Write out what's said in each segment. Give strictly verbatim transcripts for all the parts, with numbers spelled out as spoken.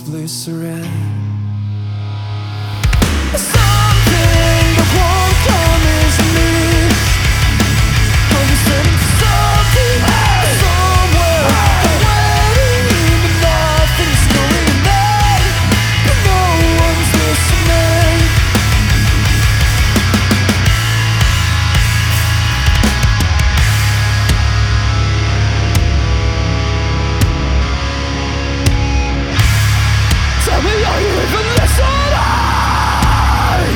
glycerin. Something that won't come is me. I'm listening to something somewhere, waiting, but nothing's going on, but no one's listening. Tell me, are you even listening?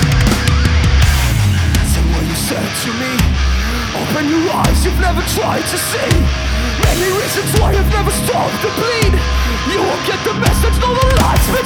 So what you said to me, open your eyes, you've never tried to see many reasons why you've never stopped to bleed. You won't get the message, no, the lights